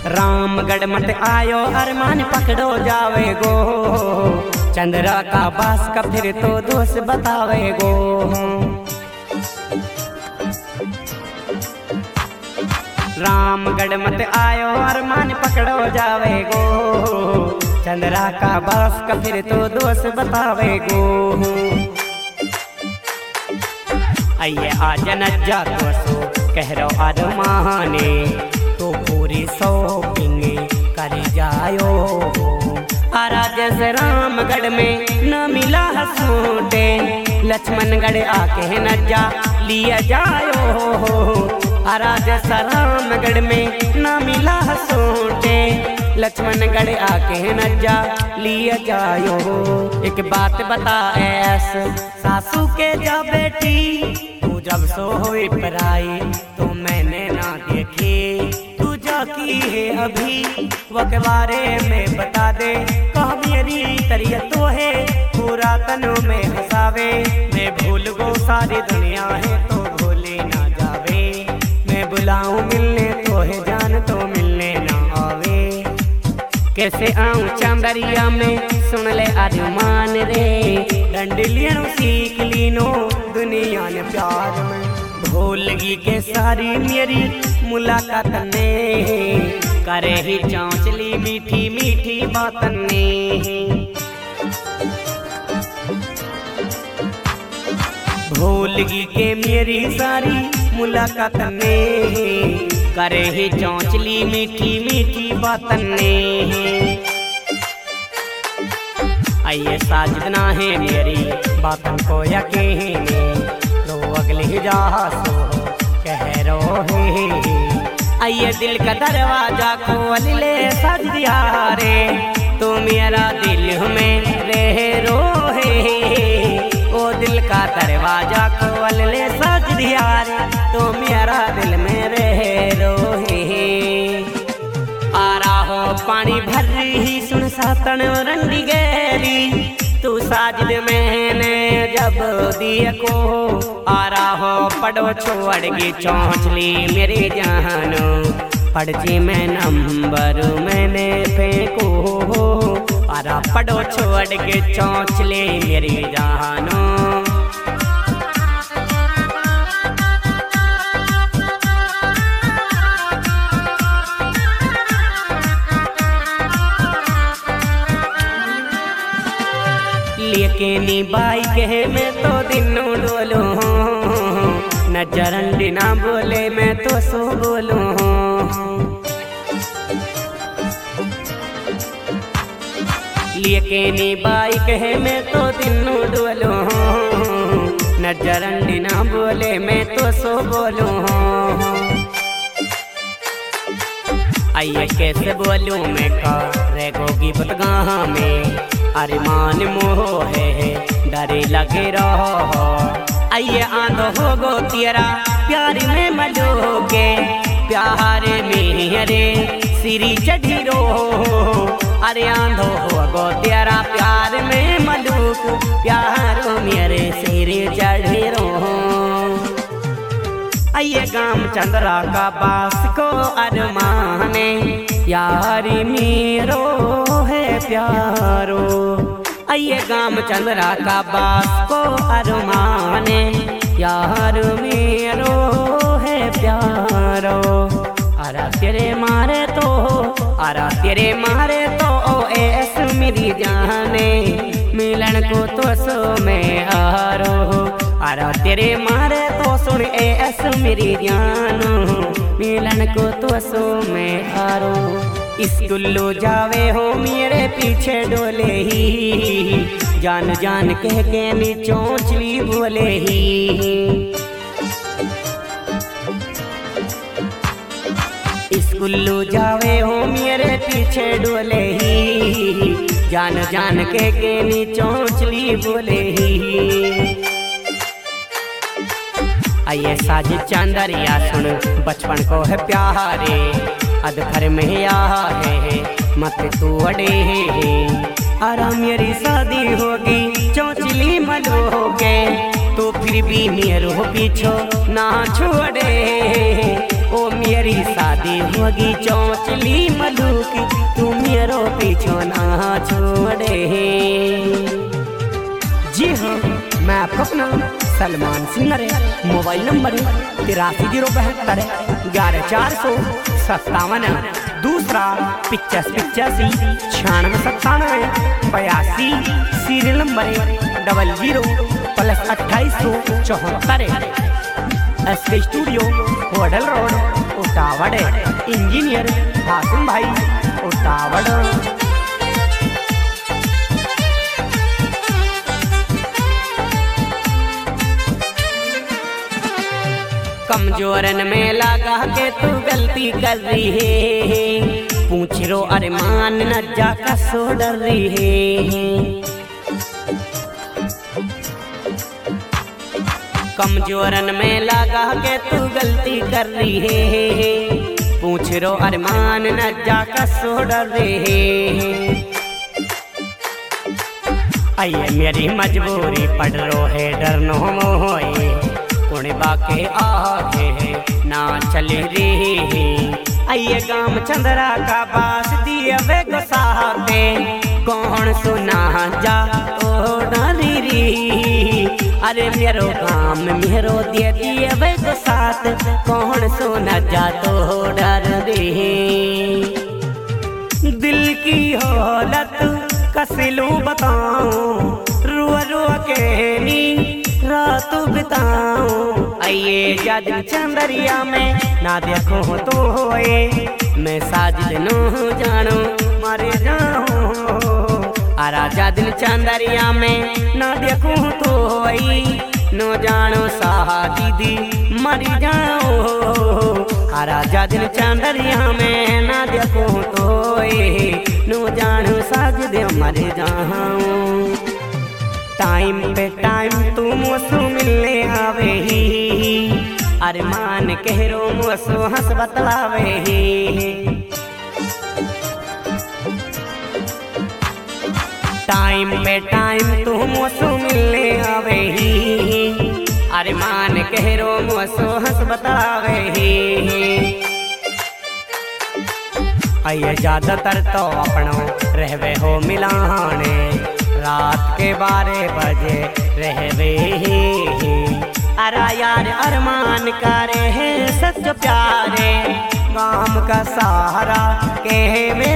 रामगढ़ मत आयो अरमान पकड़ो जावे गो, चंद्रा का बास का फिर तो दोस्त बतावे गो। रामगढ़ मत आयो अरमान पकड़ो जावे गो, चंद्रा का बास का फिर तो दोस्त बतावे गो। आइए आज नज्जा तो सो कह रो अरमाने, तो पूरी शॉपिंग कर जायो। आराज रामगढ़ में न मिला सूटे, लक्ष्मणगढ़ आके नज्जा लिया जायो। आराज रामगढ़ में न मिला सूटे, लक्ष्मणगढ़ आके नज्जा लिया जायो। एक बात बता ऐस सासू के जा बेटी, तू जब सोई पराई तो मैंने ना देखी, तू जा की है अभी वक बारे में बता दे। कह मेरी तरीयत तो है पूरा तनु में हंसावे, मैं भूल गो सारी दुनिया है तो भूले ना जावे। मैं बुलाऊं मिलने तो है जान तो मिलने ना आवे। कैसे आऊं चांदरिया में सुन ले अरमान रे, डंडलियन सीख लीनो दुनिया ने प्यार में। भूलगी के सारी मेरी मुलाकात ने, करे ही चौंचली मीठी मीठी बातन ने। भूलगी के मेरी सारी मुलाकात ने, करे ही चौंचली मीठी मीठी बातन ने। आइए साजना है मेरी बातन को यकीन, रो अगली जा सो कह रो है। आइए दिल का दरवाजा खोल ले साजिया रे, तो मेरा दिल में रह रो है। ओ दिल का दरवाजा खोल ले साजिया रे, तो मेरा दिल में रह रो है। आ रहा हो पानी भर ही सुन सातन रंडी गैरी, तू साजिद मैंने जब दिया को। आ रहा हो पड़ो छोड़ के चौंचली मेरे जानो, पड़ची में नंबर मैंने फेंको। आ रहा पड़ो छोड़ के चौंचली मेरे जानो। लेके नी बाइक है मैं तो दिनों डोलो, नजरंडी ना बोले मैं तो सो बोलो। लेके नी बाइक है मैं तो दिनों डोलो, नजरंडी ना बोले मैं तो सो बोलो। आइए कैसे बोलूं मैं करे गोगी बतगाह में, अरमान मोह है डरे लगे रहो। आइए आंधो हो गो तेरा प्यार में मलोगे, प्यार मेरे सिरी चढ़ी रो। अरे आंधो हो गो तेरा प्यार में मलूक, प्यार मेरे सिरी चढ़ी रो। आइए गाम चंद्रा का बास को अरमाने, यारी मेरो है प्यारो। आइए गाम चंद्रा का बास को अरमाने, यार मेरो है प्यारो। आरा तेरे मारे तो, आरा तेरे मारे तो ओ ऐस मेरी जाने, मिलन को तो सो में आरो। आरा तेरे मारे तो सुन ऐस मेरी जानो, मिलन को तो सो में आरो। स्कूलो जावे हो मेरे पीछे डोले ही, जान जान कह के नी चौंचली बोले ही। स्कूलो जावे हो मेरे पीछे डोले ही, जान जान कह के नी चौंचली बोले ही। आइए साज चांदरिया सुन बचपन को है प्यारे, अधर में या है मत तू अड़े। आरा मेरी शादी होगी चौंचली मलोगे, तो फिर भी मेरे पीछो ना छोड़े। ओ मेरी शादी होगी चौंचली कि तू मेरो पीछो ना छोड़े। जी हाँ, मैं आपको अपना सलमान सिंह है। Mobile number 83 072 11 457। दूसरा 85 96 96 serial number 00 +28 74। SK studio hotel road Utawad. Engineer Hasim भाई उटावड़। कमजोरन में लगा के तू गलती कर रही है, पूछ रो अरमान न जा कसो डर रही है। कमजोरन में लगा के तू गलती कर रही है, पूछ रो अरमान न जा कसो डर रही है। आइए मेरी मजबूरी पड़ रो है डरनो मोए, कुणबा के आगे ना चल रही। आइए गाम चंद्रा का बास दिए वे गुसाते, कौन सुना जा ओ डरी री। अरे मेरो गाम मेरो दिए दिए वे गुसात, कौन सुना जा तो डर री। दिल की हालत कसिलू बताऊं, रुआ रुआ के नी रात बिताऊं। आइए जा दिन चंदरिया में ना देखो तो होए, मैं साजिद नो जानो मर जाऊं। राजा दिन चंदरिया में ना देखो तो होए, नो जानो साजिदी मर जाओ। राजा दिन चंदरिया में ना देखो तो होए, नो जानो साजिद मर जाऊं। टाइम पे टाइम तू मुझसे मिलने आवे ही, अरमान कहरो मुझसे हंस बतलावे ही। टाइम पे टाइम तू मुझसे मिलने आवे ही, अरमान कहरो मुझसे हंस बतलावे ही। आइए ज्यादातर तो अपनों रहवे हो मिलाने, रात के 12 बजे रहवे ही। अरा यार अरमान करे है सच प्यारे, गाम का सहारा कहवे।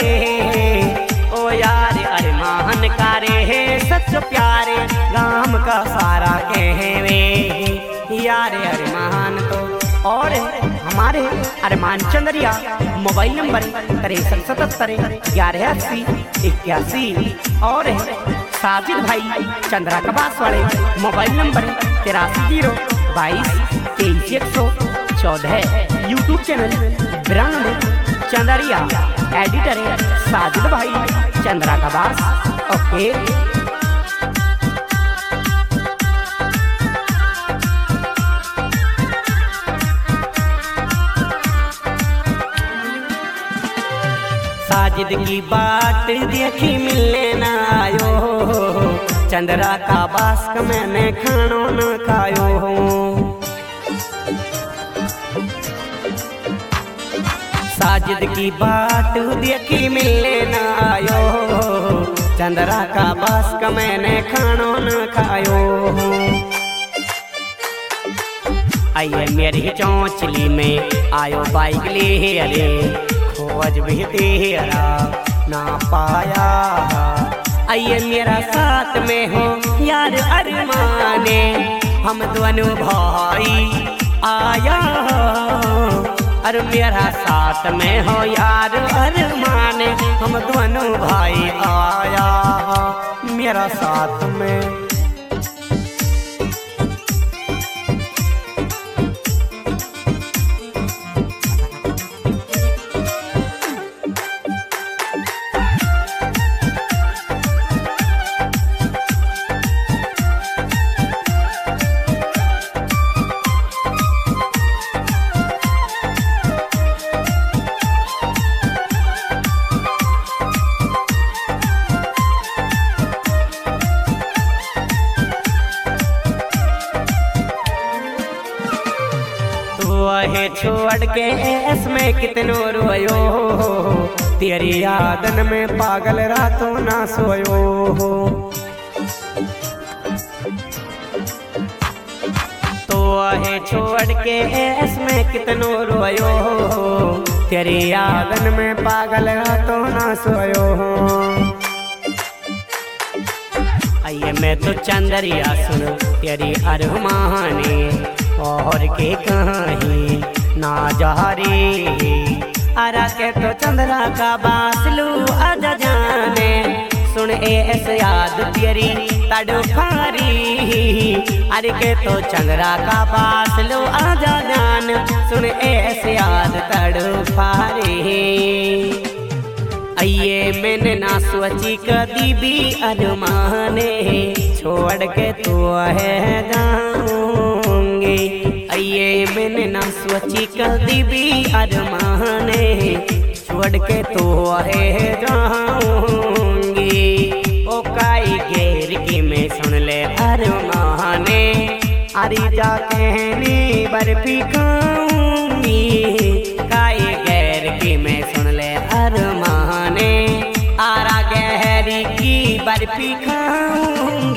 ओ यार अरमान करे है सच प्यारे, गाम का सहारा कहवे। यार अरमान तो और हमारे अरमान चंद्रिया। Mobile number 6377 1180 81। और साजिद भाई चंद्रा कबास वाले mobile number 83 022 23 114। YouTube channel brand Chandriya. Editor Sajid भाई चंद्रा कबास। ओके। साजिद की बात देखी मिलने न आयो, चंद्रा का बास्क मैंने खानो न खायो। साजिद की बात देखी मिलने न आयो, चंद्रा का बास्क मैंने खानो न खायो। आइए मेरी चौंचली में आयो बाइक ले अरे, खोज भी तेरा ना पाया। आइए मेरा साथ में हो यार अरमाने, हम दोनों भाई आया। अरे मेरा साथ में हो यार अरमाने, हम दोनों भाई आया मेरा साथ में। वहे छोड़ के इसमें कितनो रोयो, तेरी यादन में पागल रातों ना सोयो हो। तो है छोड़ के इसमें कितनो रोयो हो, तेरी यादन में पागल रातों ना सोयो हो। आइए मैं तो चंदरिया सुन तेरी अरमाने, और के कहीं ना जहरी आरा के तो चंद्रा का बासलू आजा जाने। सुन ऐसे याद तेरी तड़फारी, अरे के तो चंद्रा का बासलू आजा जान। सुन ऐसे याद तड़फारी, आइए मैंने ना सोची कभी भी अरमाने, छोड़ के तू है जाऊंगी। आइए मैंने ना सोची कभी भी अरमाने, छोड़ के तू है जाऊंगी। ओ काई घेर की मैं सुन ले अरमाने, अरे जा कहनी बर्फी खाऊंगी। काई घेर की मैं सुन ले अरमाने, आरा गहरी की बर्फी खाऊंगी।